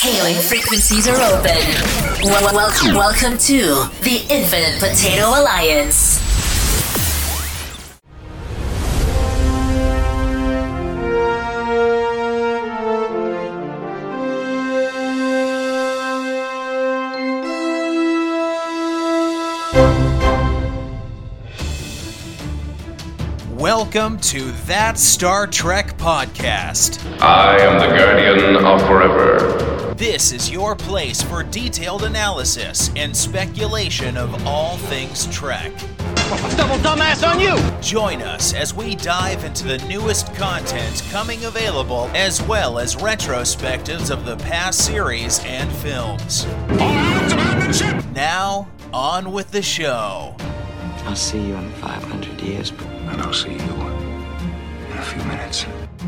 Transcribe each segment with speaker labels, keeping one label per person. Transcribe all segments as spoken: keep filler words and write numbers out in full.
Speaker 1: Hailing frequencies are open. Well, welcome, welcome to the Infinite Potato Alliance.
Speaker 2: Welcome to That Star Trek Podcast.
Speaker 3: I am the Guardian of Forever.
Speaker 2: This is your place for detailed analysis and speculation of all things Trek.
Speaker 4: Double dumbass on you!
Speaker 2: Join us as we dive into the newest content coming available, as well as retrospectives of the past series and films.
Speaker 4: All hands abandon ship!
Speaker 2: Now, on with the show.
Speaker 5: I'll see you in five hundred years.
Speaker 6: And I'll see you in a few minutes.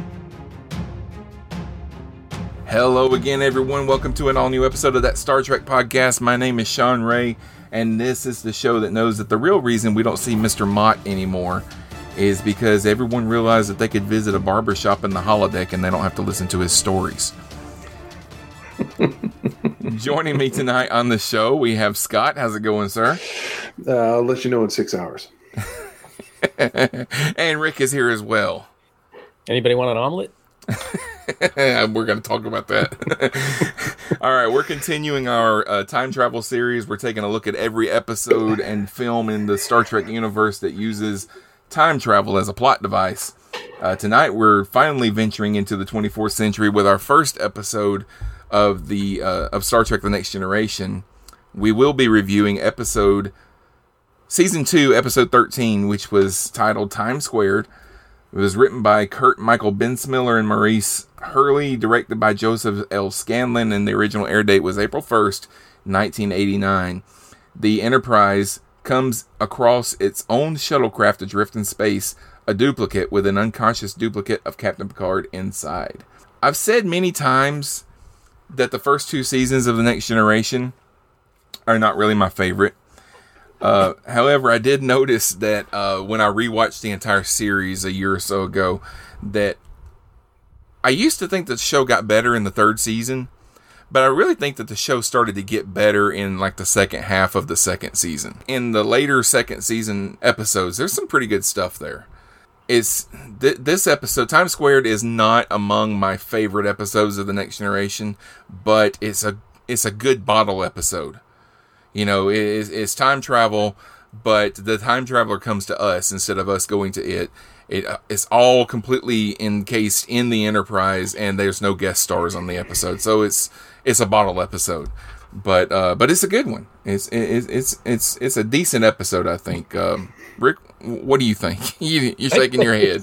Speaker 7: Hello again, everyone. Welcome to an all-new episode of That Star Trek Podcast. My name is Sean Ray, and this is the show that knows that the real reason we don't see Mister Mott anymore is because everyone realized that they could visit a barbershop in the holodeck and they don't have to listen to his stories. Joining me tonight on the show, we have Scott. How's it going, sir?
Speaker 8: Uh, I'll let you know in six hours.
Speaker 7: And Rick is here as well.
Speaker 9: Anybody want an omelet?
Speaker 7: We're going to talk about that. All right, we're continuing our uh, time travel series. We're taking a look at every episode and film in the Star Trek universe that uses time travel as a plot device. Uh, tonight, we're finally venturing into the twenty-fourth century with our first episode of the uh, of Star Trek: The Next Generation. We will be reviewing episode season two, episode thirteen, which was titled Time Squared. It was written by Kurt Michael Bensmiller and Maurice Hurley, directed by Joseph L. Scanlon, and the original air date was April first, nineteen eighty-nine. The Enterprise comes across its own shuttlecraft adrift in space, a duplicate with an unconscious duplicate of Captain Picard inside. I've said many times that the first two seasons of The Next Generation are not really my favorite. Uh, however, I did notice that uh, when I rewatched the entire series a year or so ago, that I used to think that the show got better in the third season, but I really think that the show started to get better in like the second half of the second season. In the later second season episodes, there's some pretty good stuff there. It's th- this episode, Time Squared, is not among my favorite episodes of The Next Generation, but it's a it's a good bottle episode. You know, it is, it's time travel, but the time traveler comes to us instead of us going to it. It uh, it's all completely encased in the Enterprise, and there's no guest stars on the episode, so it's it's a bottle episode. But uh, but it's a good one. It's it's it's it's it's a decent episode, I think. Um, Rick, what do you think? you, you're shaking your head.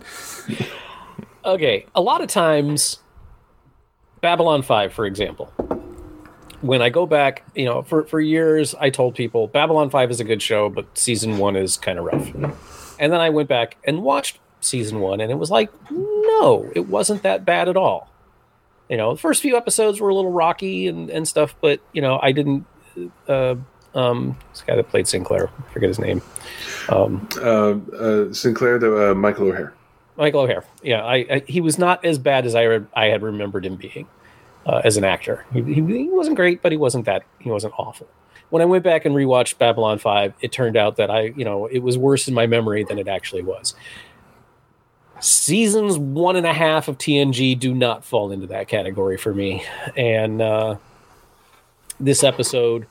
Speaker 9: Okay, a lot of times, Babylon five, for example. When I go back, you know, for, for years, I told people Babylon five is a good show, but season one is kind of rough. And then I went back and watched season one, and it was like, no, it wasn't that bad at all. You know, the first few episodes were a little rocky and, and stuff, but, you know, I didn't, uh, um, this guy that played Sinclair, I forget his name. Um,
Speaker 8: uh, uh, Sinclair, the, uh, Michael O'Hare.
Speaker 9: Michael O'Hare. Yeah, I, I he was not as bad as I, re- I had remembered him being. Uh, as an actor, he, he, he wasn't great, but he wasn't that he wasn't awful. When I went back and rewatched Babylon five, it turned out that I, you know, it was worse in my memory than it actually was. Seasons one and a half of T N G do not fall into that category for me, and uh, this episode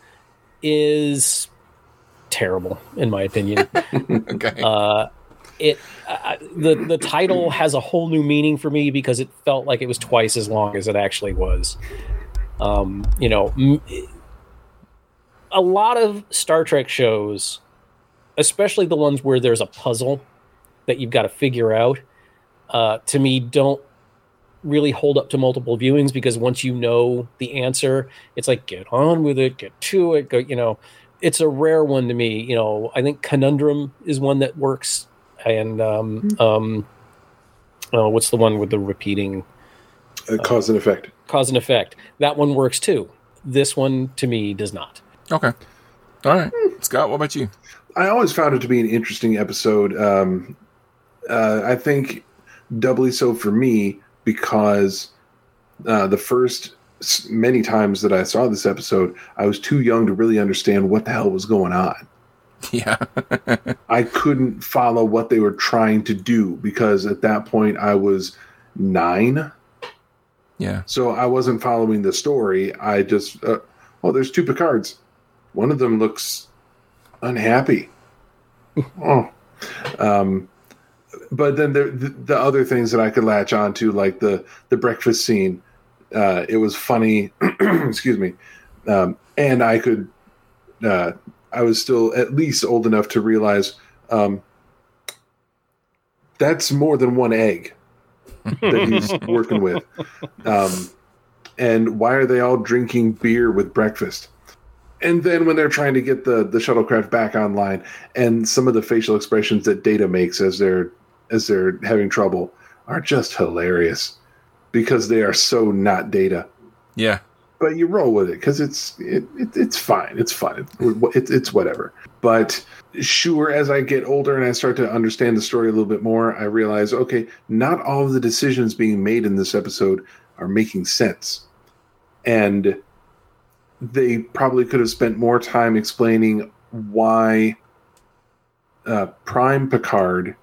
Speaker 9: is terrible in my opinion.
Speaker 7: Okay.
Speaker 9: Uh, It uh, the the title has a whole new meaning for me because it felt like it was twice as long as it actually was. Um, you know, m- a lot of Star Trek shows, especially the ones where there's a puzzle that you've got to figure out, uh, to me don't really hold up to multiple viewings because once you know the answer, it's like get on with it, get to it. Go, you know, it's a rare one to me. You know, I think Conundrum is one that works. And um, um, oh, what's the one with the repeating?
Speaker 8: Uh, cause and effect.
Speaker 9: Cause and effect. That one works too. This one, to me, does not.
Speaker 7: Okay. All right. Scott, what about you?
Speaker 8: I always found it to be an interesting episode. Um, uh, I think doubly so for me because uh, the first s- many times that I saw this episode, I was too young to really understand what the hell was going on.
Speaker 7: Yeah.
Speaker 8: I couldn't follow what they were trying to do because at that point I was nine.
Speaker 7: Yeah.
Speaker 8: So I wasn't following the story. I just, uh, oh, there's two Picards. One of them looks unhappy. oh. Um, but then there, the, the other things that I could latch on to, like the, the breakfast scene, uh, it was funny. Excuse me. Um, and I could, uh, I was still at least old enough to realize um, that's more than one egg that he's working with. Um, and why are they all drinking beer with breakfast? And then when they're trying to get the, the shuttlecraft back online, and some of the facial expressions that Data makes as they're as they're having trouble are just hilarious because they are so not Data.
Speaker 7: Yeah.
Speaker 8: But you roll with it because it's it, it it's fine. It's fun. It, it, it's whatever. But sure, as I get older and I start to understand the story a little bit more, I realize, okay, not all of the decisions being made in this episode are making sense. And they probably could have spent more time explaining why uh, Prime Picard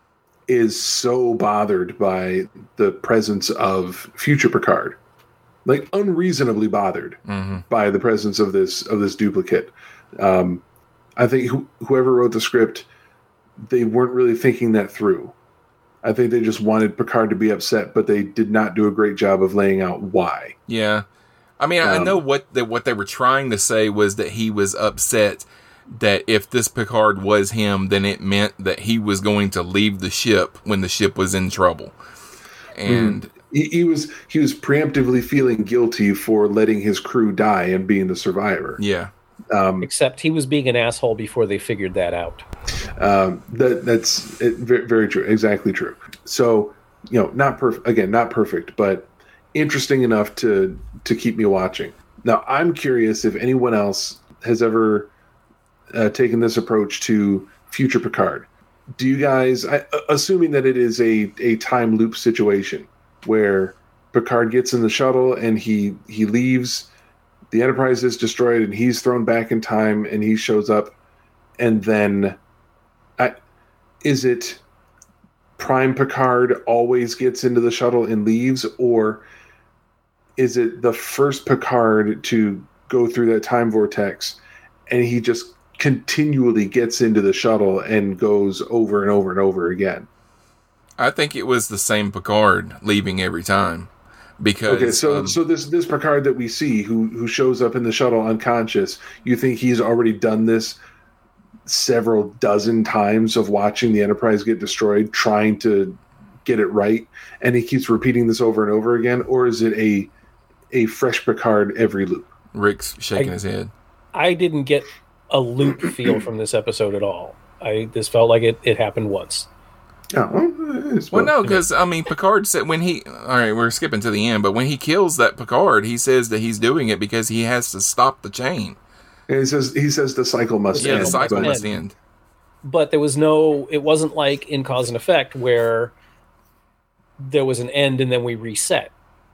Speaker 8: is so bothered by the presence of Future Picard. Like unreasonably bothered
Speaker 7: mm-hmm.
Speaker 8: by the presence of this of this duplicate. Um, I think wh- whoever wrote the script, they weren't really thinking that through. I think they just wanted Picard to be upset, but they did not do a great job of laying out why.
Speaker 7: Yeah, I mean, um, I know what they, what they were trying to say was that he was upset that if this Picard was him, then it meant that he was going to leave the ship when the ship was in trouble, and. Mm.
Speaker 8: He, he was he was preemptively feeling guilty for letting his crew die and being the survivor.
Speaker 7: Yeah.
Speaker 8: Um,
Speaker 9: Except he was being an asshole before they figured that out.
Speaker 8: Um, that that's it, very, very true. Exactly true. So, you know, not perfect. Again, not perfect, but interesting enough to to keep me watching. Now, I'm curious if anyone else has ever uh, taken this approach to Future Picard. Do you guys, I, assuming that it is a a time loop situation, where Picard gets in the shuttle and he, he leaves, the Enterprise is destroyed and he's thrown back in time and he shows up, and then I, is it Prime Picard always gets into the shuttle and leaves, or is it the first Picard to go through that time vortex and he just continually gets into the shuttle and goes over and over and over again?
Speaker 7: I think it was the same Picard leaving every time, because
Speaker 8: okay. So,
Speaker 7: um,
Speaker 8: so this this Picard that we see, who who shows up in the shuttle unconscious, you think he's already done this several dozen times of watching the Enterprise get destroyed, trying to get it right, and he keeps repeating this over and over again, or is it a a fresh Picard every loop?
Speaker 7: Rick's shaking
Speaker 9: I,
Speaker 7: his head.
Speaker 9: I didn't get a loop feel from this episode at all. I this felt like it, it happened once.
Speaker 8: Oh, well, it's
Speaker 7: well, no, because I mean, Picard said when he. All right, we're skipping to the end, but when he kills that Picard, he says that he's doing it because he has to stop the chain.
Speaker 8: And he says he says the cycle must
Speaker 7: yeah,
Speaker 8: end.
Speaker 7: the cycle
Speaker 8: but,
Speaker 7: must end.
Speaker 9: But there was no. It wasn't like in Cause and Effect where there was an end and then we reset.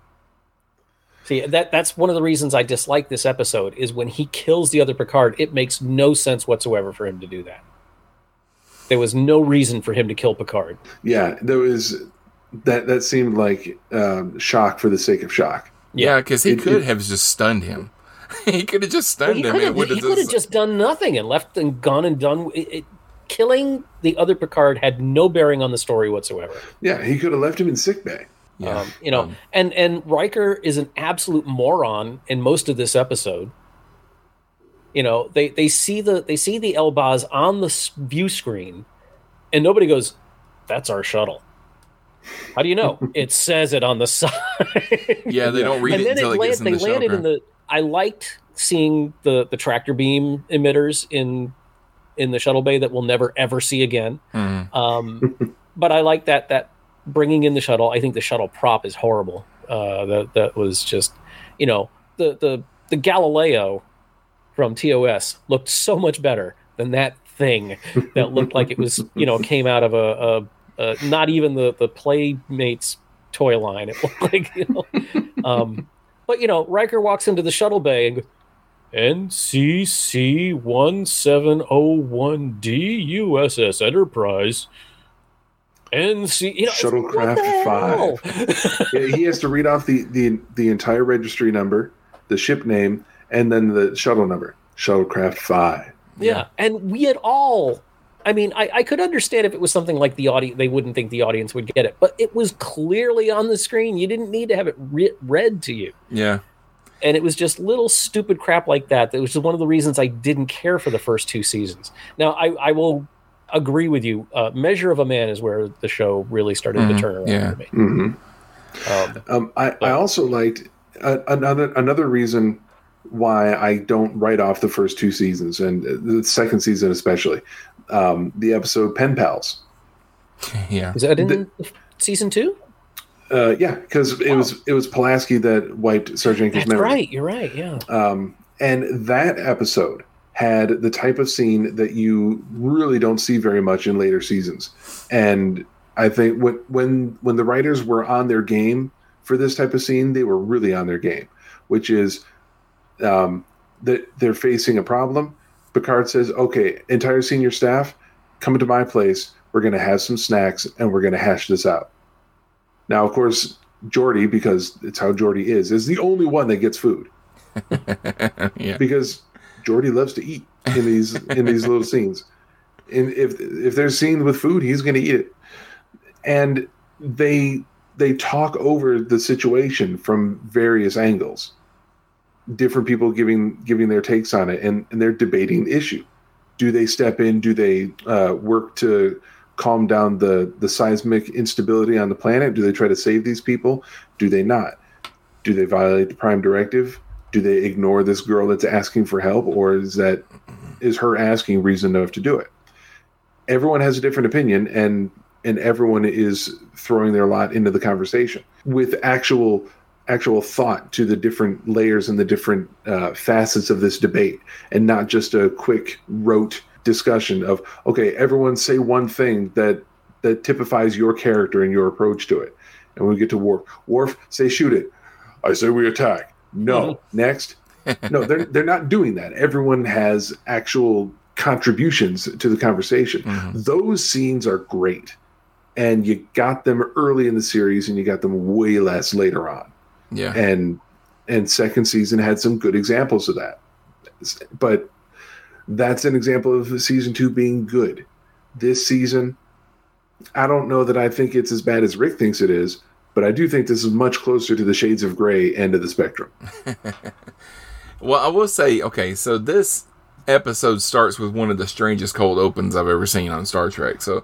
Speaker 9: See, that that's one of the reasons I dislike this episode is when he kills the other Picard, it makes no sense whatsoever for him to do that. There was no reason for him to kill Picard.
Speaker 8: Yeah, there was that. That seemed like um, shock for the sake of shock.
Speaker 7: Yeah, because he
Speaker 8: It-
Speaker 7: could
Speaker 8: it-
Speaker 7: have just stunned him. he could have just
Speaker 9: Well,
Speaker 7: stunned
Speaker 9: he
Speaker 7: him.
Speaker 9: could
Speaker 7: It
Speaker 9: have,
Speaker 7: would
Speaker 9: he
Speaker 7: have
Speaker 9: could have
Speaker 7: just,
Speaker 9: just done nothing and left and gone and done. It, it, killing the other Picard had no bearing on the story whatsoever.
Speaker 8: Yeah, he could have left him in sickbay.
Speaker 7: yeah.
Speaker 9: Um, you know,
Speaker 7: Um,
Speaker 9: and and Riker is an absolute moron in most of this episode. You know, they they see the they see the Elbaz on the s- view screen, and nobody goes, "That's our shuttle." How do you know? It says it on the side.
Speaker 7: yeah, they don't read
Speaker 9: and
Speaker 7: it
Speaker 9: then
Speaker 7: until
Speaker 9: it
Speaker 7: it,
Speaker 9: land,
Speaker 7: gets in
Speaker 9: they
Speaker 7: the
Speaker 9: landed in
Speaker 7: shuttlecraft.
Speaker 9: the. I liked seeing the the tractor beam emitters in in the shuttle bay that we'll never ever see again.
Speaker 7: Mhm.
Speaker 9: Um, but I like that that bringing in the shuttle. I think the shuttle prop is horrible. Uh, that that was just, you know, the the the Galileo from T O S looked so much better than that thing that looked like it was, you know, came out of a, a, a not even the the Playmates toy line. It looked like, you know, um, But, you know, Riker walks into the shuttle bay and goes, N C C one seven oh one D U S S Enterprise. N C, you know,
Speaker 8: Shuttlecraft five. Yeah, he has to read off the, the, the entire registry number, the ship name, and then the shuttle number. Shuttlecraft five.
Speaker 9: Yeah, yeah. And we had all... I mean, I, I could understand if it was something like the audience, they wouldn't think the audience would get it, but it was clearly on the screen. You didn't need to have it re- read to you.
Speaker 7: Yeah.
Speaker 9: And it was just little stupid crap like that. That was just one of the reasons I didn't care for the first two seasons. Now, I, I will agree with you. Uh, Measure of a Man is where the show really started
Speaker 7: mm-hmm.
Speaker 9: to turn around
Speaker 7: yeah.
Speaker 9: for me.
Speaker 8: Mm-hmm.
Speaker 9: Um,
Speaker 8: um, I, I also liked uh, another another reason why I don't write off the first two seasons, and the second season especially. Um, the episode Pen Pals.
Speaker 7: Yeah.
Speaker 9: Is that in
Speaker 8: the,
Speaker 9: season two?
Speaker 8: Uh, yeah, because it oh. was it was Pulaski that wiped Sarge Jenkins'
Speaker 9: That's
Speaker 8: memory.
Speaker 9: right, you're right, yeah.
Speaker 8: Um, and that episode had the type of scene that you really don't see very much in later seasons. And I think when when when the writers were on their game for this type of scene, they were really on their game, which is um, that they're facing a problem. Picard says, okay, entire senior staff, come into my place. We're going to have some snacks, and we're going to hash this out. Now, of course, Geordi, because it's how Geordi is, is the only one that gets food.
Speaker 7: Yeah.
Speaker 8: Because Geordi loves to eat in these in these little scenes. And if if there's scenes with food, he's going to eat it. And they they talk over the situation from various angles. Different people giving giving their takes on it, and, and they're debating the issue. Do they step in? Do they uh, work to calm down the, the seismic instability on the planet? Do they try to save these people? Do they not? Do they violate the Prime Directive? Do they ignore this girl that's asking for help, or is that is her asking reason enough to do it? Everyone has a different opinion, and and everyone is throwing their lot into the conversation with actual. actual thought to the different layers and the different uh, facets of this debate, and not just a quick rote discussion of, okay, everyone say one thing that that typifies your character and your approach to it. And we get to Worf. Worf, say shoot it. I say we attack. No. Mm-hmm. Next. No, they're they're not doing that. Everyone has actual contributions to the conversation. Mm-hmm. Those scenes are great. And you got them early in the series, and you got them way less later on.
Speaker 7: Yeah,
Speaker 8: and and second season had some good examples of that, but that's an example of season two being good. This season, I don't know that I think it's as bad as Rick thinks it is, but I do think this is much closer to the shades of gray end of the spectrum.
Speaker 7: Well, I will say, okay, so this episode starts with one of the strangest cold opens I've ever seen on Star Trek. So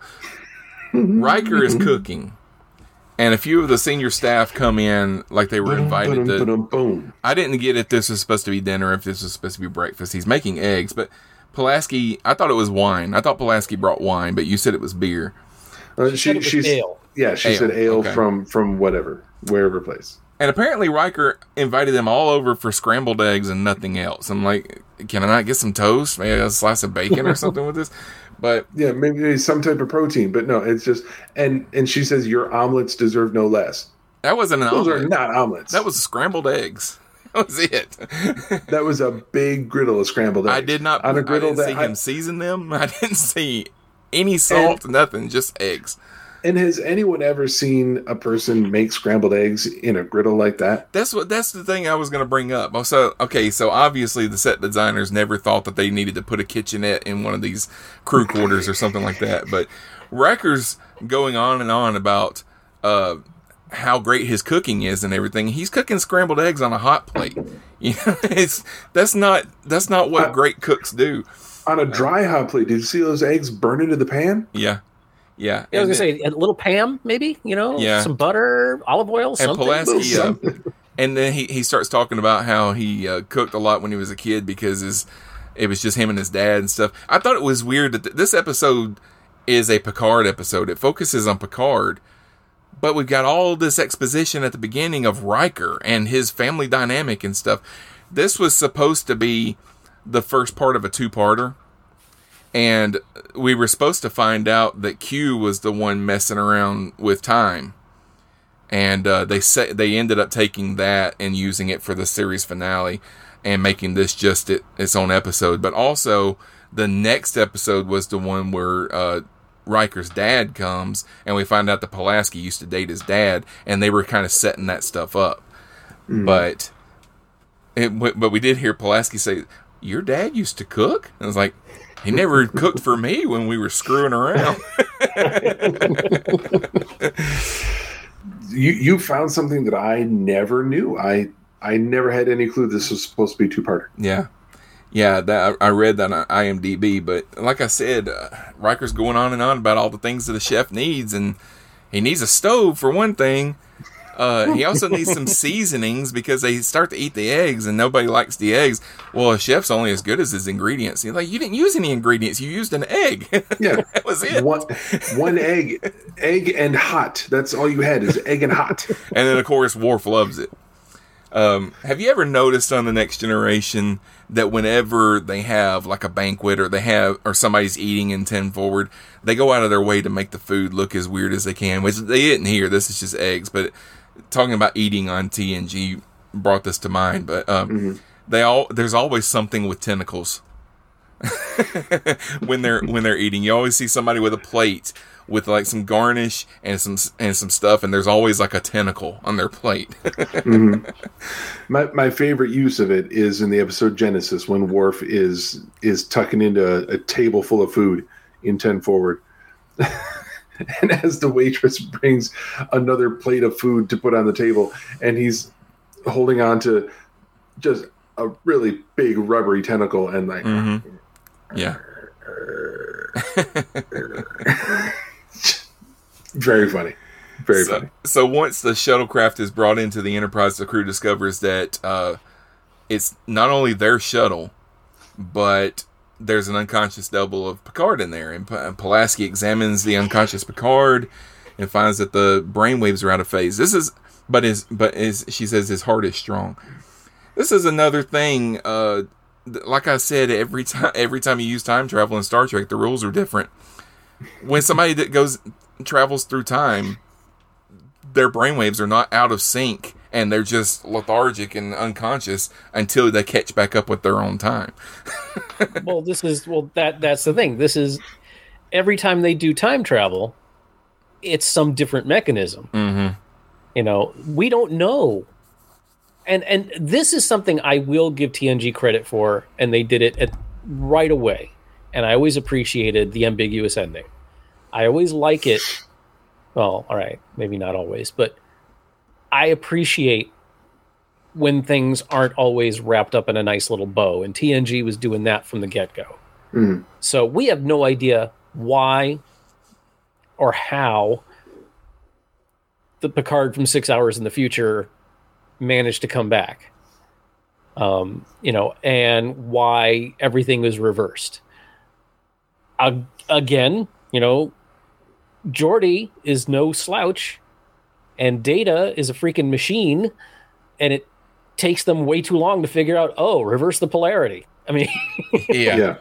Speaker 7: Riker is cooking. And a few of the senior staff come in like they were invited to... I didn't get if this was supposed to be dinner, if this was supposed to be breakfast. He's making eggs, but Pulaski... I thought it was wine. I thought Pulaski brought wine, but you said it was beer.
Speaker 8: Uh, she, she she's ale. Yeah, she ale. said ale okay. from, from whatever, wherever place.
Speaker 7: And apparently Riker invited them all over for scrambled eggs and nothing else. I'm like, can I not get some toast? Maybe a slice of bacon or something with this? But
Speaker 8: yeah, maybe some type of protein, but no, it's just and and she says your omelets deserve no less.
Speaker 7: That wasn't an
Speaker 8: Those
Speaker 7: omelet.
Speaker 8: are not omelets.
Speaker 7: That was scrambled eggs. That was it.
Speaker 8: That was a big griddle of scrambled eggs.
Speaker 7: I did not.
Speaker 8: On a griddle
Speaker 7: I didn't
Speaker 8: that
Speaker 7: see him
Speaker 8: I,
Speaker 7: season them. I didn't see any salt, and, nothing, just eggs.
Speaker 8: And has anyone ever seen a person make scrambled eggs in a griddle like that?
Speaker 7: That's what. That's the thing I was going to bring up. So, okay, so obviously the set designers never thought that they needed to put a kitchenette in one of these crew quarters or something like that. But Riker's going on and on about uh, how great his cooking is and everything. He's cooking scrambled eggs on a hot plate. You know, it's that's not that's not what uh, great cooks do.
Speaker 8: On a dry hot plate. Did you see those eggs burn into the pan?
Speaker 7: Yeah. Yeah,
Speaker 9: yeah I was going to say, a little Pam, maybe, you know,
Speaker 7: yeah.
Speaker 9: some butter, olive oil, something.
Speaker 7: And Pulaski, uh, and then he, he starts talking about how he uh, cooked a lot when he was a kid because his, it was just him and his dad and stuff. I thought it was weird that th- this episode is a Picard episode. It focuses on Picard, but we've got all this exposition at the beginning of Riker and his family dynamic and stuff. This was supposed to be the first part of a two-parter. And we were supposed to find out that Q was the one messing around with time. and uh, they say they ended up taking that and using it for the series finale, and making this just it, its own episode. But also, the next episode was the one where uh, Riker's dad comes, and we find out that Pulaski used to date his dad, and they were kind of setting that stuff up. Mm. But it, but we did hear Pulaski say, "Your dad used to cook?" And I was like, he never cooked for me when we were screwing around.
Speaker 8: you you found something that I never knew. I I never had any clue this was supposed to be two-parter.
Speaker 7: Yeah. Yeah, that I read that on I M D B, but like I said, uh, Riker's going on and on about all the things that a chef needs, and he needs a stove for one thing. Uh, he also needs some seasonings because they start to eat the eggs, and nobody likes the eggs. Well, a chef's only as good as his ingredients. You're like, you didn't use any ingredients; you used an egg.
Speaker 8: Yeah,
Speaker 7: that was it.
Speaker 8: One, one egg, egg and hot. That's all you had is egg and hot.
Speaker 7: And then, of course, Worf loves it. Um, have you ever noticed on The Next Generation that whenever they have like a banquet or they have or somebody's eating in ten Forward, they go out of their way to make the food look as weird as they can, which they didn't here. This is just eggs, but talking about eating on T N G brought this to mind. But um, mm-hmm. they all there's always something with tentacles when they're when they're eating. You always see somebody with a plate with like some garnish and some and some stuff, and there's always like a tentacle on their plate.
Speaker 8: mm-hmm. My my favorite use of it is in the episode Genesis when Worf is is tucking into a, a table full of food in ten Forward, and as the waitress brings another plate of food to put on the table, and he's holding on to just a really big rubbery tentacle, and like,
Speaker 7: mm-hmm. yeah.
Speaker 8: Very funny. Very
Speaker 7: so,
Speaker 8: funny.
Speaker 7: So once the shuttlecraft is brought into the Enterprise, the crew discovers that uh, it's not only their shuttle, but there's an unconscious double of Picard in there. And, P- and Pulaski examines the unconscious Picard and finds that the brainwaves are out of phase. This is, but is, but is she says his heart is strong. This is another thing. Uh, th- like I said, every time, every time you use time travel in Star Trek, the rules are different. When somebody that goes travels through time, their brainwaves are not out of sync, and they're just lethargic and unconscious until they catch back up with their own time.
Speaker 9: well, this is well that that's the thing. This is every time they do time travel, it's some different mechanism.
Speaker 7: Mm-hmm.
Speaker 9: You know, we don't know, and and this is something I will give T N G credit for, and they did it at, right away. And I always appreciated the ambiguous ending. I always like it. Well, all right, maybe not always, but I appreciate when things aren't always wrapped up in a nice little bow. And T N G was doing that from the get-go.
Speaker 8: Mm.
Speaker 9: So we have no idea why or how the Picard from six hours in the future managed to come back. Um, you know, and why everything was reversed. Uh, again, you know, Geordi is no slouch, and Data is a freaking machine, and it takes them way too long to figure out, oh, reverse the polarity. I mean,
Speaker 7: yeah. Yeah,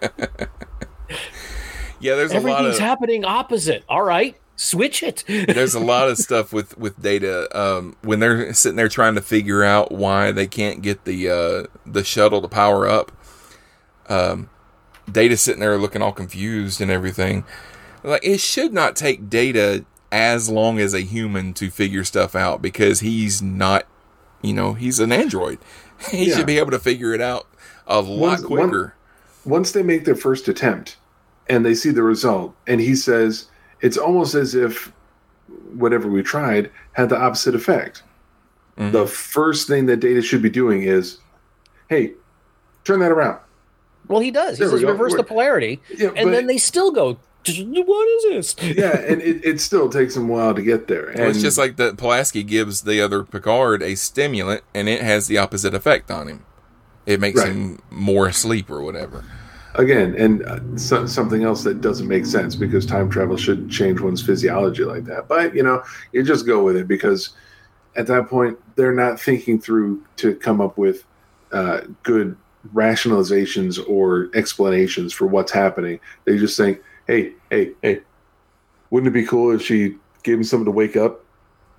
Speaker 7: yeah there's a lot of...
Speaker 9: Everything's happening opposite. All right, switch it.
Speaker 7: There's a lot of stuff with, with Data um, when they're sitting there trying to figure out why they can't get the uh, the shuttle to power up. Um, Data's sitting there looking all confused and everything. Like, it should not take Data as long as a human to figure stuff out, because he's not, you know, he's an android. He yeah. should be able to figure it out a lot once, quicker.
Speaker 8: One, once they make their first attempt and they see the result, and he says, it's almost as if whatever we tried had the opposite effect. Mm-hmm. The first thing that Data should be doing is, hey, turn that around.
Speaker 9: Well, he does. He there says reverse We're, the polarity, yeah, and but, then they still go, what is this?
Speaker 8: Yeah, and it, it still takes them a while to get there. And
Speaker 7: well, it's just like that Pulaski gives the other Picard a stimulant, and it has the opposite effect on him. It makes right. him more asleep or whatever.
Speaker 8: Again, and uh, so, something else that doesn't make sense, because time travel should change one's physiology like that. But, you know, you just go with it, because at that point, they're not thinking through to come up with uh, good rationalizations or explanations for what's happening. They just think, hey, hey, hey, wouldn't it be cool if she gave him something to wake up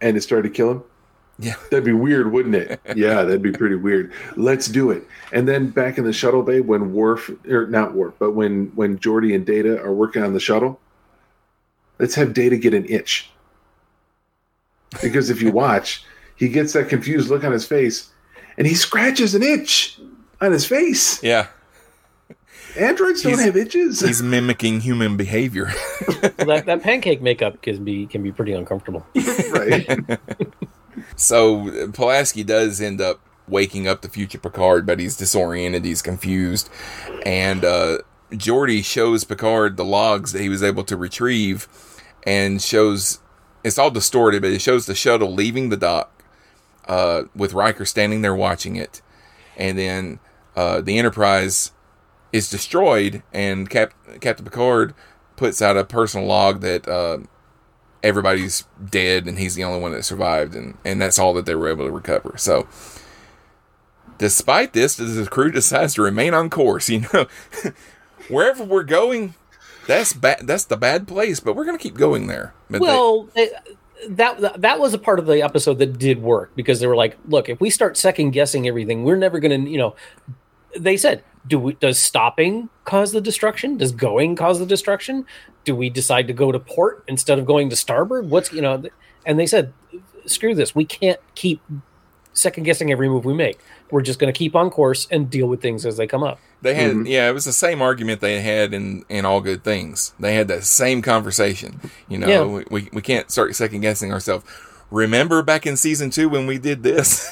Speaker 8: and it started to kill him?
Speaker 7: Yeah.
Speaker 8: That'd be weird, wouldn't it? Yeah, that'd be pretty weird. Let's do it. And then back in the shuttle bay, when Worf, or not Worf, but when, when Geordi and Data are working on the shuttle, let's have Data get an itch. Because if you watch, he gets that confused look on his face, and he scratches an itch on his face.
Speaker 7: Yeah.
Speaker 8: Androids don't
Speaker 7: He's-
Speaker 8: have itches.
Speaker 7: He's mimicking human behavior.
Speaker 9: Well, that, that pancake makeup can be can be pretty uncomfortable.
Speaker 8: Right.
Speaker 7: So Pulaski does end up waking up the future Picard, but he's disoriented, he's confused, and uh, Geordi shows Picard the logs that he was able to retrieve, and shows it's all distorted, but it shows the shuttle leaving the dock uh, with Riker standing there watching it, and then uh, the Enterprise is destroyed, and Cap- Captain Picard puts out a personal log that uh, everybody's dead and he's the only one that survived, and, and that's all that they were able to recover. So despite this, the crew decides to remain on course. You know, wherever we're going, that's bad. That's the bad place, but we're going to keep going there. But
Speaker 9: Well, it, that that was a part of the episode that did work, because they were like, look, if we start second guessing everything, we're never going to, you know, they said, do we, does stopping cause the destruction? Does going cause the destruction? Do we decide to go to port instead of going to starboard? What's, you know, and they said, screw this. We can't keep second guessing every move we make. We're just going to keep on course and deal with things as they come up.
Speaker 7: They had,
Speaker 8: Mm-hmm.
Speaker 7: yeah, it was the same argument they had in, in All Good Things. They had that same conversation. You know,
Speaker 9: Yeah.
Speaker 7: we, we can't start second guessing ourselves. Remember back in season two when we did this?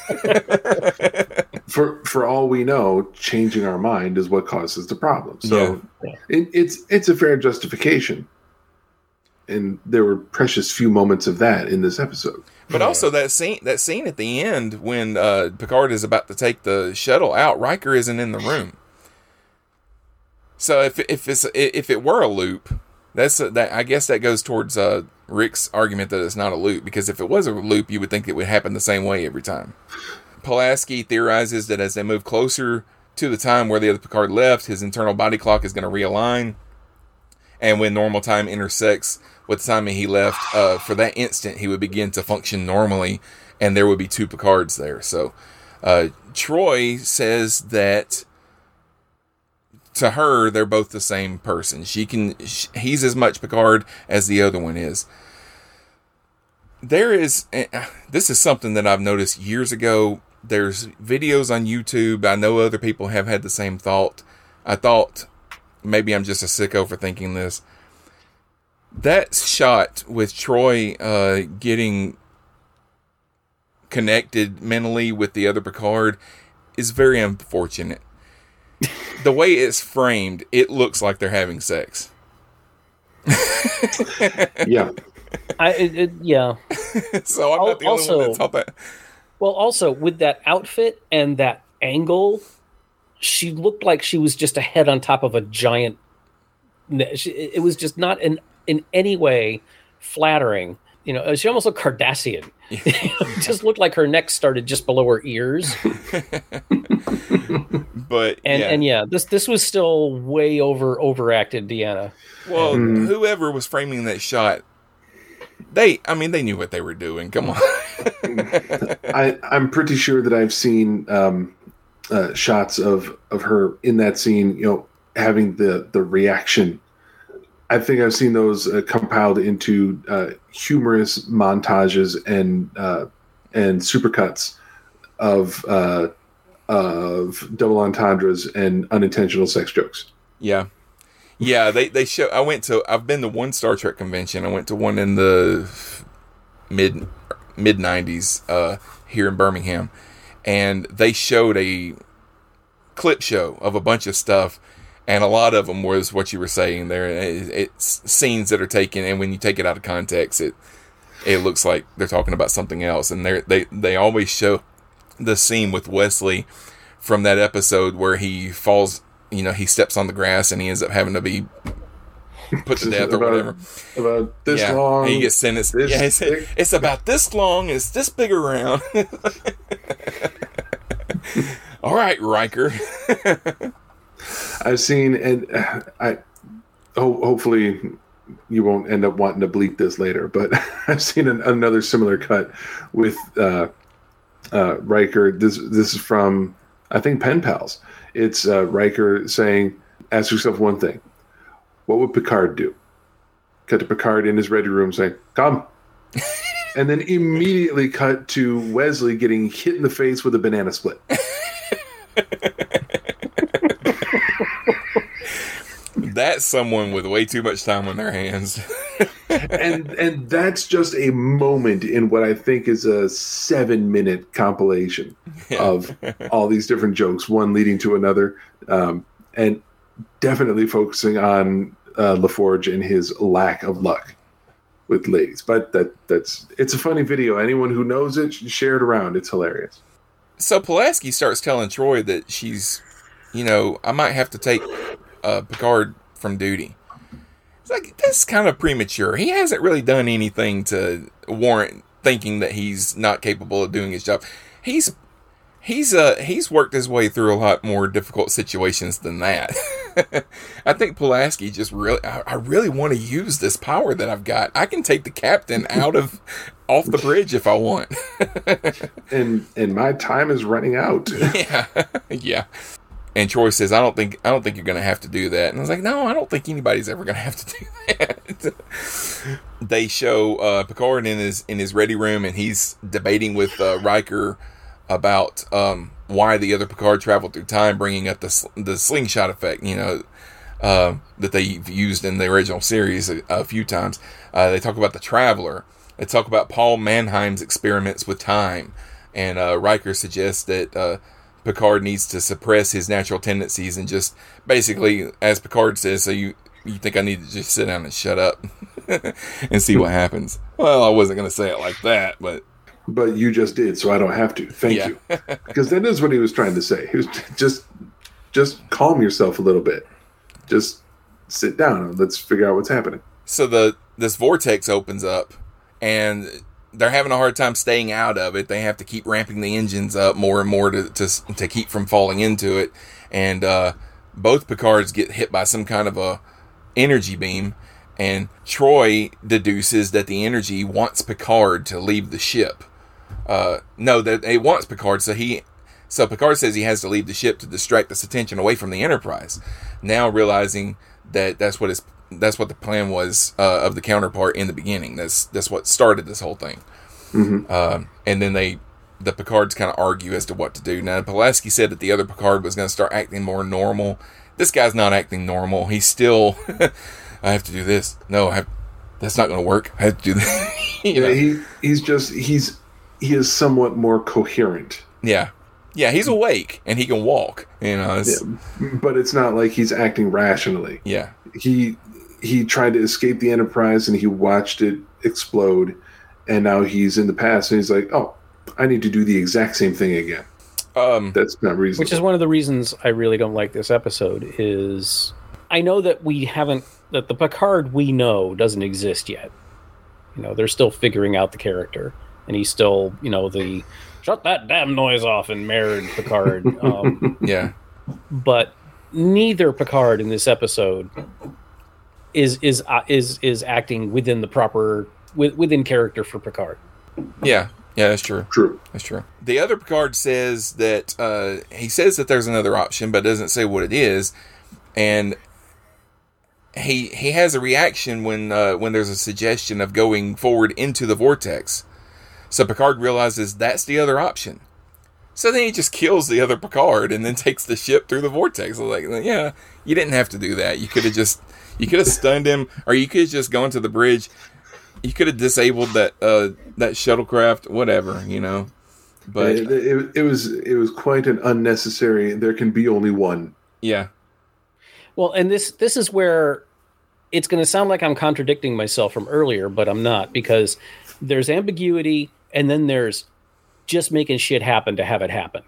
Speaker 8: For for all we know, changing our mind is what causes the problem. So
Speaker 9: Yeah.
Speaker 8: it, it's it's a fair justification, and there were precious few moments of that in this episode.
Speaker 7: But also that scene, that scene at the end when uh, Picard is about to take the shuttle out, Riker isn't in the room. So if if it's if it were a loop, that's a, that I guess that goes towards uh, Rick's argument that it's not a loop, because if it was a loop, you would think it would happen the same way every time. Pulaski theorizes that as they move closer to the time where the other Picard left, his internal body clock is going to realign, and when normal time intersects with the time he left, uh, for that instant, he would begin to function normally, and there would be two Picards there. So, uh, Troy says that to her, they're both the same person. She can, sh- he's as much Picard as the other one is. There is, uh, this is something that I've noticed years ago. There's videos on YouTube. I know other people have had the same thought. I thought maybe I'm just a sicko for thinking this. That shot with Troy uh, getting connected mentally with the other Picard is very unfortunate. The way it's framed, it looks like they're having sex.
Speaker 8: Yeah.
Speaker 9: I, it, it, yeah.
Speaker 7: So I'm not the
Speaker 9: Also-
Speaker 7: only one that thought that.
Speaker 9: Well, also with that outfit and that angle, she looked like she was just a head on top of a giant. She, it was just not in in any way flattering. You know, she almost looked Cardassian. It just looked like her neck started just below her ears.
Speaker 7: But
Speaker 9: And
Speaker 7: yeah.
Speaker 9: and yeah, this this was still way over overacted, Deanna.
Speaker 7: Well, whoever was framing that shot, they, I mean, they knew what they were doing. Come on.
Speaker 8: I, I'm pretty sure that I've seen um, uh, shots of, of her in that scene, you know, having the, the reaction. I think I've seen those uh, compiled into uh, humorous montages and uh, and supercuts of uh, of double entendres and unintentional sex jokes.
Speaker 7: Yeah. Yeah, they, they show, I went to, I've been to one Star Trek convention. I went to one in the mid, mid nineties, uh, here in Birmingham. And they showed a clip show of a bunch of stuff. And a lot of them was what you were saying there. It, it's scenes that are taken, and when you take it out of context, it, it looks like they're talking about something else. And they they they always show the scene with Wesley from that episode where he falls, you know, he steps on the grass and he ends up having to be put to death or
Speaker 8: About-
Speaker 7: whatever.
Speaker 8: About this
Speaker 7: yeah,
Speaker 8: long.
Speaker 7: and he gets sentenced.
Speaker 8: this
Speaker 7: Yeah, it's,
Speaker 8: thick.
Speaker 7: it's about this long. It's this big around. All right, Riker.
Speaker 8: I've seen, and uh, I ho- hopefully you won't end up wanting to bleep this later, but I've seen an, another similar cut with uh, uh, Riker. This this is from, I think, Pen Pals. It's uh, Riker saying, ask yourself one thing. What would Picard do? Cut to Picard in his ready room saying, come. And then immediately cut to Wesley getting hit in the face with a banana split.
Speaker 7: That's someone with way too much time on their hands.
Speaker 8: and and that's just a moment in what I think is a seven minute compilation yeah. of all these different jokes, one leading to another, um, and definitely focusing on uh, LaForge and his lack of luck with ladies. But that that's it's a funny video. Anyone who knows it, share it around. It's hilarious.
Speaker 7: So Pulaski starts telling Troy that she's, you know, I might have to take uh, Picard from duty. It's like, that's kind of premature. He hasn't really done anything to warrant thinking that he's not capable of doing his job. He's he's uh he's worked his way through a lot more difficult situations than that. I think Pulaski just really I, I really want to use this power that I've got. I can take the captain out of off the bridge if I want.
Speaker 8: and and my time is running out.
Speaker 7: yeah. Yeah. And Troy says, I don't think I don't think you're going to have to do that. And I was like, no, I don't think anybody's ever going to have to do that. They show uh, Picard in his in his ready room, and he's debating with uh, Riker about um, why the other Picard traveled through time, bringing up the the slingshot effect, you know, uh, that they've used in the original series a, a few times. Uh, they talk about the Traveler. They talk about Paul Mannheim's experiments with time. And uh, Riker suggests that Uh, Picard needs to suppress his natural tendencies and just basically, as Picard says, so you, you think I need to just sit down and shut up and see what happens. Well, I wasn't going to say it like that, but...
Speaker 8: But you just did, so I don't have to. Thank
Speaker 7: yeah.
Speaker 8: you. Because that is what he was trying to say. He was just, just calm yourself a little bit. Just sit down and let's figure out what's happening.
Speaker 7: So the this vortex opens up, and they're having a hard time staying out of it. They have to keep ramping the engines up more and more to to, to keep from falling into it. And uh, both Picards get hit by some kind of a energy beam. And Troy deduces that the energy wants Picard to leave the ship. Uh, no, that it wants Picard. So he, so Picard says he has to leave the ship to distract its attention away from the Enterprise. Now realizing that that's what his That's what the plan was uh, of the counterpart in the beginning. That's that's what started this whole thing.
Speaker 8: Mm-hmm.
Speaker 7: Uh, and then they, the Picards kind of argue as to what to do. Now, Pulaski said that the other Picard was going to start acting more normal. This guy's not acting normal. He's still, I have to do this. No, I have, that's not going to work. I have to do that. you
Speaker 8: yeah,
Speaker 7: know?
Speaker 8: he he's just he's he is somewhat more coherent.
Speaker 7: Yeah. Yeah, he's awake and he can walk. You know, it's,
Speaker 8: yeah, but it's not like he's acting rationally.
Speaker 7: Yeah.
Speaker 8: He he tried to escape the Enterprise and he watched it explode, and now he's in the past and he's like, oh, I need to do the exact same thing again.
Speaker 7: Um,
Speaker 8: That's not reasonable.
Speaker 9: Which is one of the reasons I really don't like this episode. Is I know that we haven't that the Picard we know doesn't exist yet. You know, they're still figuring out the character, and he's still, you know, the shut that damn noise off and married Picard. Um,
Speaker 7: yeah,
Speaker 9: but neither Picard in this episode is is uh, is is acting within the proper with, within character for Picard.
Speaker 7: Yeah, yeah, that's true.
Speaker 8: True,
Speaker 7: that's true. The other Picard says that uh, he says that there's another option, but doesn't say what it is, and he he has a reaction when uh, when there's a suggestion of going forward into the vortex. So Picard realizes that's the other option. So then he just kills the other Picard and then takes the ship through the vortex. I was like, yeah, you didn't have to do that. You could have just, you could have stunned him, or you could have just gone to the bridge. You could have disabled that uh, that shuttlecraft, whatever, you know. But
Speaker 8: it, it, it was it was quite an unnecessary. There can be only one.
Speaker 7: Yeah.
Speaker 9: Well, and this this is where it's going to sound like I'm contradicting myself from earlier, but I'm not, because there's ambiguity and then there's just making shit happen to have it happen.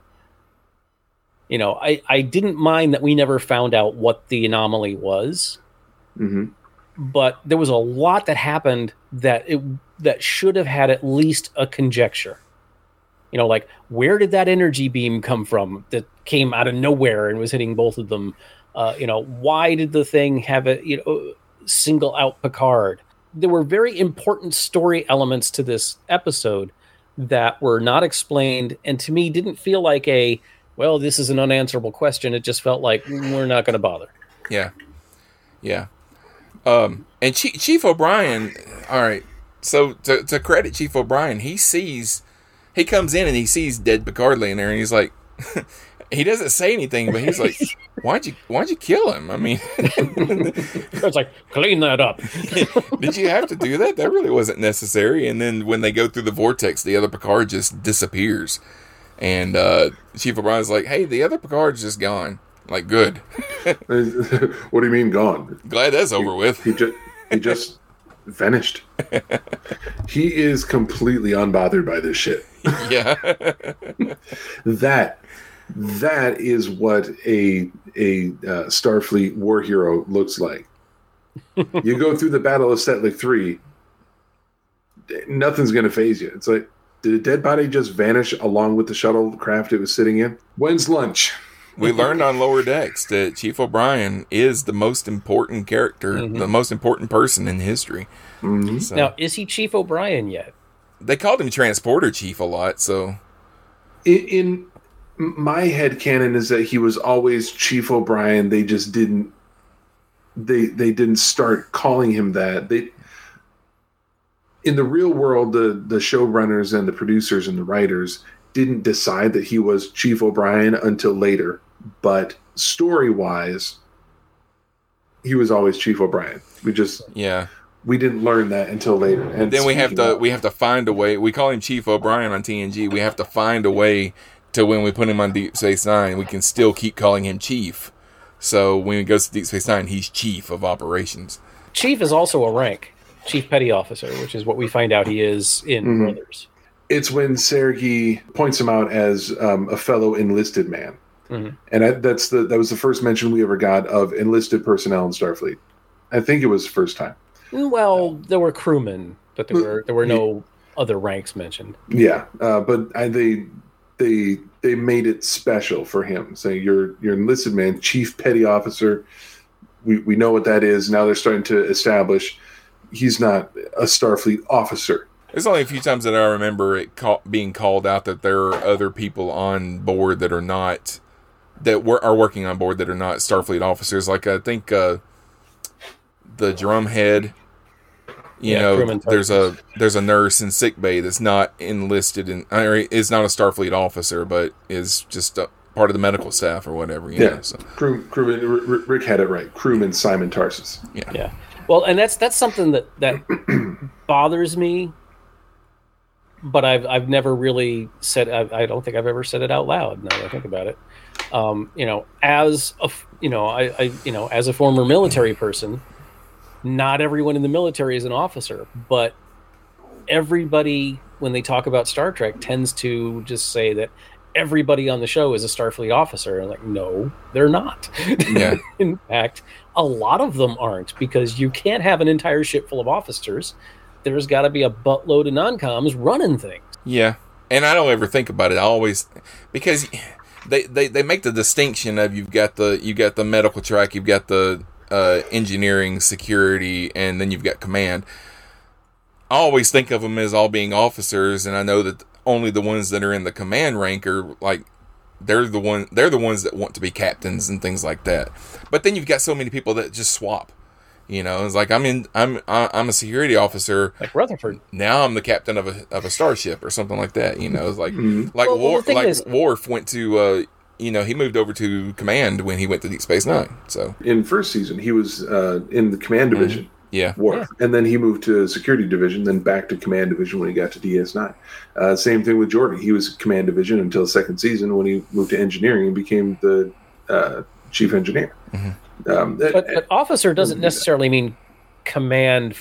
Speaker 9: You know, I, I didn't mind that we never found out what the anomaly was,
Speaker 8: mm-hmm.
Speaker 9: but there was a lot that happened that it that should have had at least a conjecture. You know, like, where did that energy beam come from that came out of nowhere and was hitting both of them? Uh, you know, why did the thing have it? You know, single out Picard. There were very important story elements to this episode that were not explained, and to me didn't feel like a, well, this is an unanswerable question. It just felt like we're not going to bother.
Speaker 7: Yeah. Yeah. Um, and Chief, Chief O'Brien, all right, so to, to credit Chief O'Brien, he sees, he comes in and he sees dead Picard laying there, and he's like, he doesn't say anything, but he's like, why'd you, why'd you kill him? I mean,
Speaker 9: it's like, clean that up.
Speaker 7: Did you have to do that? That really wasn't necessary. And then when they go through the vortex, the other Picard just disappears. And uh, Chief O'Brien's like, hey, the other Picard's just gone. Like, good.
Speaker 8: What do you mean gone?
Speaker 7: Glad that's over
Speaker 8: he,
Speaker 7: with.
Speaker 8: He just, he just vanished. He is completely unbothered by this shit.
Speaker 7: Yeah.
Speaker 8: that that is what a a uh, Starfleet war hero looks like. You go through the Battle of Setlik three, nothing's going to phase you. It's like, did a dead body just vanish along with the shuttlecraft it was sitting in? When's lunch?
Speaker 7: We learned on Lower Decks that Chief O'Brien is the most important character, mm-hmm. the most important person in history.
Speaker 8: Mm-hmm.
Speaker 7: So,
Speaker 9: now, is he Chief O'Brien yet?
Speaker 7: They called him Transporter Chief a lot, so...
Speaker 8: In, in my headcanon is that he was always Chief O'Brien. They just didn't... They they didn't start calling him that. They... In the real world, the, the showrunners and the producers and the writers didn't decide that he was Chief O'Brien until later. But story-wise, he was always Chief O'Brien. We just...
Speaker 7: Yeah.
Speaker 8: We didn't learn that until later. And
Speaker 7: then we have to
Speaker 8: of,
Speaker 7: we have to find a way. We call him Chief O'Brien on T N G. We have to find a way to when we put him on Deep Space Nine, we can still keep calling him Chief. So when he goes to Deep Space Nine, he's Chief of Operations.
Speaker 9: Chief is also a rank, Chief Petty Officer, which is what we find out he is in mm-hmm. Brothers.
Speaker 8: It's when Sergei points him out as um, a fellow enlisted man,
Speaker 9: mm-hmm.
Speaker 8: and I, that's the that was the first mention we ever got of enlisted personnel in Starfleet. I think it was the first time.
Speaker 9: Well, there were crewmen, but there were there were no other ranks mentioned.
Speaker 8: Yeah, uh, but I, they they they made it special for him, saying you're you're enlisted man, Chief Petty Officer. We we know what that is. Now they're starting to establish he's not a Starfleet officer.
Speaker 7: There's only a few times that I remember it call, being called out that there are other people on board that are not that were, are working on board that are not Starfleet officers. Like I think uh, the drumhead. You
Speaker 9: yeah,
Speaker 7: know, there's a there's a nurse in sickbay that's not enlisted in, or is not a Starfleet officer, but is just a part of the medical staff or whatever. You
Speaker 8: yeah,
Speaker 7: know, so.
Speaker 8: Crew, crewman. Rick had it right. Crewman Simon Tarsus.
Speaker 7: Yeah,
Speaker 9: yeah. Well, and that's that's something that that bothers me, but I've I've never really said. I, I don't think I've ever said it out loud. Now that I think about it, um, you know, as a you know, I, I you know, as a former military person. Not everyone in the military is an officer, but everybody, when they talk about Star Trek, tends to just say that everybody on the show is a Starfleet officer. And like, no, they're not.
Speaker 7: Yeah.
Speaker 9: In fact, a lot of them aren't, because you can't have an entire ship full of officers. There's got to be a buttload of non-coms running things.
Speaker 7: Yeah, and I don't ever think about it. I always, because they, they, they make the distinction of you've got the you got the medical track, you've got the Uh, engineering, security, and then you've got command. I always think of them as all being officers, and I know that only the ones that are in the command rank are like they're the one they're the ones that want to be captains and things like that. But then you've got so many people that just swap. You know, it's like I'm in I'm I'm a security officer.
Speaker 9: Like Rutherford.
Speaker 7: Now I'm the captain of a of a starship or something like that. You know, it's like
Speaker 8: mm-hmm.
Speaker 7: like
Speaker 9: well,
Speaker 7: Worf,
Speaker 9: well,
Speaker 7: like
Speaker 9: is-
Speaker 7: Worf went to. Uh, You know, he moved over to command when he went to Deep Space Nine. So
Speaker 8: in first season, he was uh, in the command division.
Speaker 7: Mm-hmm. Yeah,
Speaker 8: Worf,
Speaker 9: yeah.
Speaker 8: and then he moved to security division, then back to command division when he got to D S nine. Uh, same thing with Jordan. He was command division until second season when he moved to engineering and became the uh, chief engineer.
Speaker 7: Mm-hmm.
Speaker 8: Um,
Speaker 9: but, but officer doesn't necessarily mean command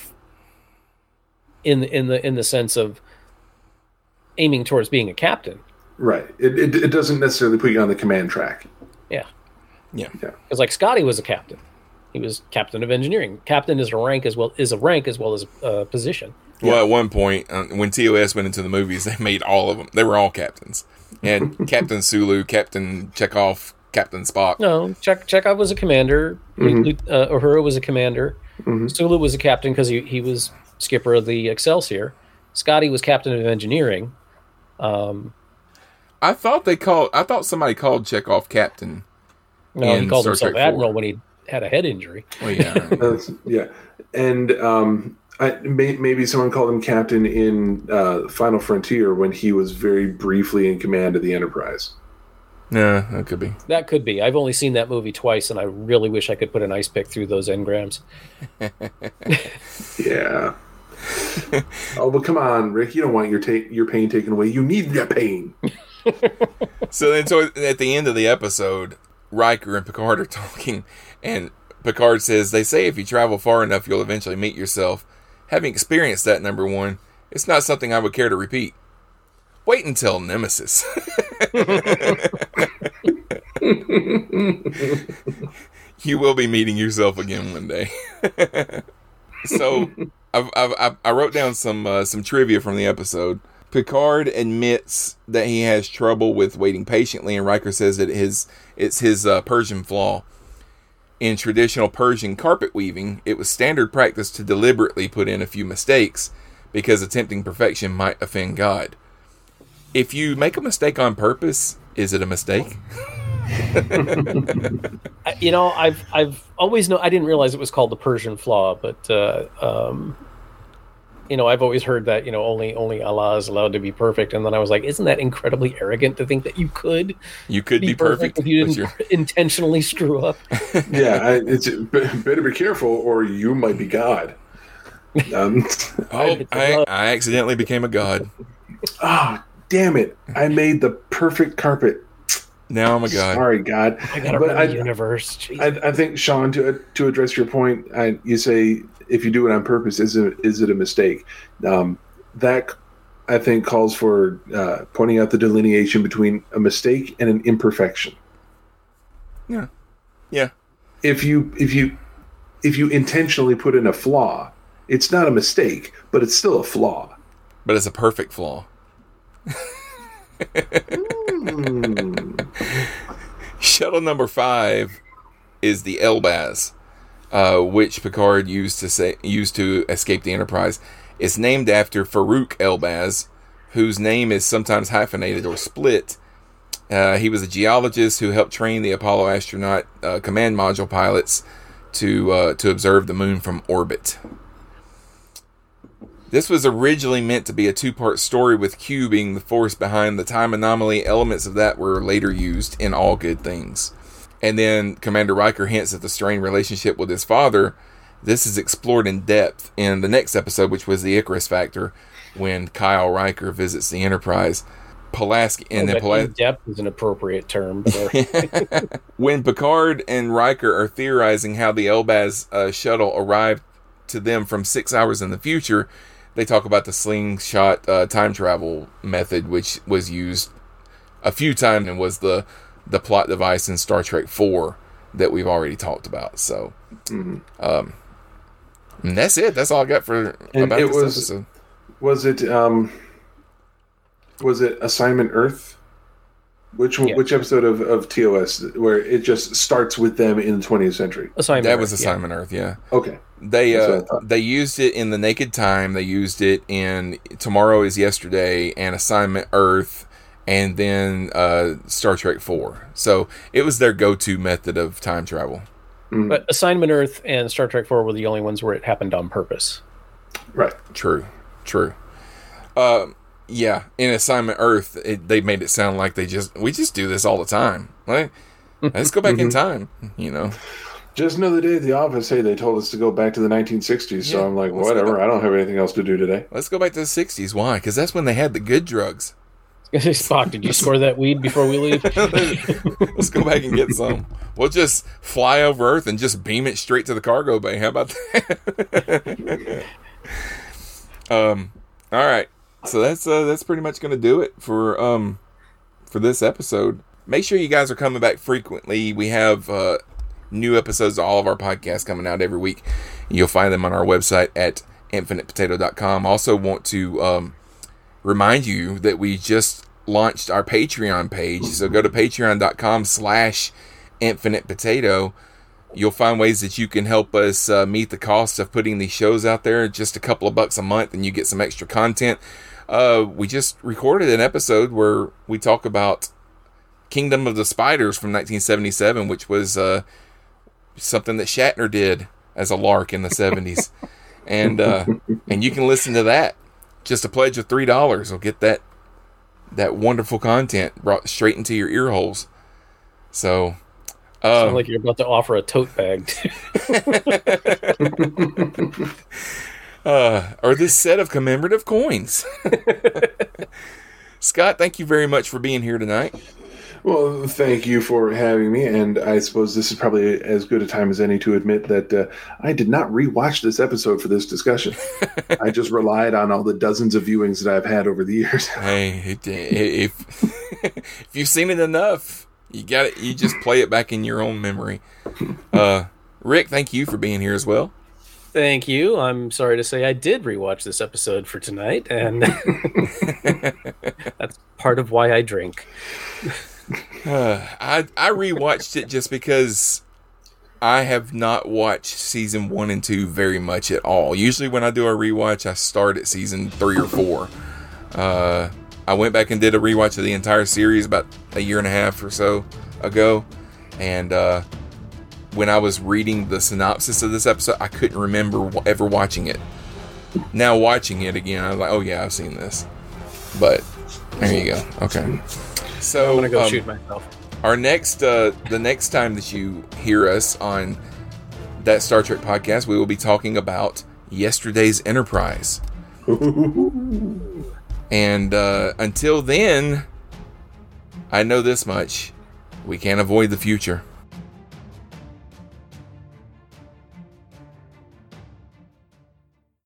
Speaker 9: in the, in the in the sense of aiming towards being a captain.
Speaker 8: Right. It, it it doesn't necessarily put you on the command track.
Speaker 9: Yeah.
Speaker 7: Yeah.
Speaker 8: Yeah.
Speaker 9: Because like Scotty was a captain. He was captain of engineering. Captain is a rank as well is a rank as well as a uh, position.
Speaker 7: Well, yeah. At one point, uh, when T O S went into the movies, they made all of them. They were all captains. And Captain Sulu, Captain Chekhov, Captain Spock.
Speaker 9: No, Chek- Chekhov was a commander.
Speaker 8: Mhm.
Speaker 9: Uh, Uhura was a commander.
Speaker 8: Mhm.
Speaker 9: Sulu was a captain because he, he was skipper of the Excelsior. Scotty was captain of engineering. Um,
Speaker 7: I thought they called. I thought somebody called Chekhov Captain.
Speaker 9: no, he
Speaker 7: in
Speaker 9: called
Speaker 7: Star
Speaker 9: himself
Speaker 7: Trek
Speaker 9: Admiral
Speaker 7: four.
Speaker 9: when he had a head injury.
Speaker 7: Well, yeah.
Speaker 8: That's, yeah, and um, I, may, maybe someone called him captain in uh, Final Frontier when he was very briefly in command of the Enterprise.
Speaker 7: Yeah, that could be.
Speaker 9: That could be. I've only seen that movie twice, and I really wish I could put an ice pick through those engrams.
Speaker 8: Yeah. Oh, but come on, Rick! You don't want your ta- your pain taken away. You need that pain.
Speaker 7: So then, so at the end of the episode, Riker and Picard are talking, and Picard says, "They say if you travel far enough, you'll eventually meet yourself. Having experienced that, number one, it's not something I would care to repeat. Wait until Nemesis." You will be meeting yourself again one day. So, I've, I've, I wrote down some uh, some trivia from the episode. Picard admits that he has trouble with waiting patiently, and Riker says that his it's his uh, Persian flaw. In traditional Persian carpet weaving, it was standard practice to deliberately put in a few mistakes because attempting perfection might offend God. If you make a mistake on purpose, is it a mistake?
Speaker 9: I- you know, I've I've always known. I didn't realize it was called the Persian flaw, but uh, um, you know, I've always heard that you know only only Allah is allowed to be perfect, and then I was like, isn't that incredibly arrogant to think that you could
Speaker 7: You could be,
Speaker 9: be perfect,
Speaker 7: perfect,
Speaker 9: if you
Speaker 7: but
Speaker 9: didn't
Speaker 7: you're-
Speaker 9: intentionally screw up?
Speaker 8: Yeah, I, it's better be careful, or you might be God. Um,
Speaker 7: Oh, I, I accidentally became a god.
Speaker 8: oh, damn it! I made the perfect carpet.
Speaker 7: Now I'm a god.
Speaker 8: Sorry, God.
Speaker 9: I gotta
Speaker 8: But
Speaker 9: run
Speaker 8: I-
Speaker 9: the universe. Jeez.
Speaker 8: I, I think, Sean, to to address your point, I, you say if you do it on purpose, is it is it a mistake? Um, that I think calls for uh, pointing out the delineation between a mistake and an imperfection.
Speaker 7: Yeah. Yeah.
Speaker 8: If you if you if you intentionally put in a flaw, it's not a mistake, but it's still a flaw.
Speaker 7: But it's a perfect flaw.
Speaker 8: Hmm.
Speaker 7: Shuttle number five is the Elbaz, uh, which Picard used to say used to escape the Enterprise. It's named after Farouk Elbaz, whose name is sometimes hyphenated or split. Uh, he was a geologist who helped train the Apollo astronaut uh, command module pilots to uh, to observe the moon from orbit. This was originally meant to be a two-part story, with Q being the force behind the time anomaly. Elements of that were later used in All Good Things. And then Commander Riker hints at the strained relationship with his father. This is explored in depth in the next episode, which was the Icarus Factor, when Kyle Riker visits the Enterprise. Pulaski and then Pulaski.
Speaker 9: In-depth is an appropriate term. But
Speaker 7: When Picard and Riker are theorizing how the Elbaz uh, shuttle arrived to them from six hours in the future, they talk about the slingshot uh, time travel method, which was used a few times and was the the plot device in Star Trek four that we've already talked about. So,
Speaker 8: Mhm.
Speaker 7: um, and that's it. That's all I got for
Speaker 8: And
Speaker 7: about
Speaker 8: it
Speaker 7: this
Speaker 8: was-
Speaker 7: episode.
Speaker 8: Was it um, was it Assignment Earth? Which
Speaker 9: Yeah.
Speaker 8: which episode of, of T O S where it just starts with them in the twentieth century?
Speaker 9: assignment.
Speaker 7: That was
Speaker 9: Earth,
Speaker 7: Assignment Earth, yeah.
Speaker 8: Okay.
Speaker 7: They
Speaker 8: That's what I
Speaker 7: uh,
Speaker 8: thought.
Speaker 7: they used it in The Naked Time. They used it in Tomorrow Is Yesterday and Assignment Earth, and then uh, Star Trek four. So it was their go-to method of time travel.
Speaker 9: Yeah. But Assignment Earth and Star Trek four were the only ones where it happened on purpose.
Speaker 8: Right.
Speaker 7: True, true. Um, yeah, in Assignment Earth, it, they made it sound like they just we just do this all the time. Like, let's go back in time. You know.
Speaker 8: Just another day at the office. Hey, they told us to go back to the nineteen sixties. So
Speaker 7: Yeah,
Speaker 8: I'm like,
Speaker 7: let's go
Speaker 8: whatever.
Speaker 7: back.
Speaker 8: I don't have anything else to do today.
Speaker 7: Let's go back to the sixties. Why? Because that's when they had the good drugs.
Speaker 9: Spock, did you score that weed before we leave?
Speaker 7: Let's go back and get some. We'll just fly over Earth and just beam it straight to the cargo bay. How about that? um. All right. So that's uh, that's pretty much going to do it for um for this episode. Make sure you guys are coming back frequently. We have uh, new episodes of all of our podcasts coming out every week. You'll find them on our website at infinite potato dot com. Also want to um, remind you that we just launched our Patreon page. So go to patreon.com slash infinite potato. You'll find ways that you can help us uh, meet the cost of putting these shows out there. Just a couple of bucks a month, and you get some extra content. Uh, we just recorded an episode where we talk about Kingdom of the Spiders from nineteen seventy-seven, which was uh, something that Shatner did as a lark in the seventies. And uh, and you can listen to that. Just a pledge of three dollars will get that that wonderful content brought straight into your ear holes. So, uh,
Speaker 9: sound like you're about to offer a tote bag.
Speaker 7: uh, or this set of commemorative coins. Scott, thank you very much for being here tonight.
Speaker 8: Well, thank you for having me, and I suppose this is probably as good a time as any to admit that uh, I did not rewatch this episode for this discussion. I just relied on all the dozens of viewings that I've had over the years.
Speaker 7: Hey, it, if if you've seen it enough, you got it. You just play it back in your own memory. Uh, Rick, thank you for being here as well.
Speaker 9: Thank you. I'm sorry to say I did rewatch this episode for tonight, and that's part of why I drink.
Speaker 7: Uh, I I rewatched it just because I have not watched season one and two very much at all. Usually when I do a rewatch, I start at season three or four. Uh, I went back and did a rewatch of the entire series about a year and a half or so ago, and uh, when I was reading the synopsis of this episode, I couldn't remember ever watching it. Now watching it again, I was like, oh yeah, I've seen this. But there you go. Okay. So
Speaker 9: I'm gonna go
Speaker 7: um,
Speaker 9: shoot myself.
Speaker 7: Our next, uh, the next time that you hear us on that Star Trek podcast, we will be talking about Yesterday's Enterprise. And uh, until then, I know this much: we can't avoid the future.